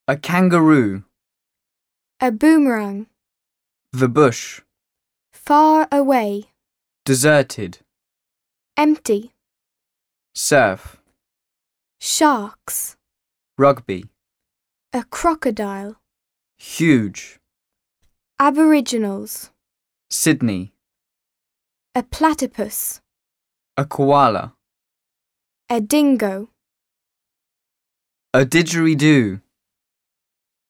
A kangaroo. A boomerang. The bush. Far away. Deserted. Empty. Surf. Sharks. Rugby. A crocodile. Huge. Aboriginals. Sydney. A platypus. A koala. A dingo. A didgeridoo.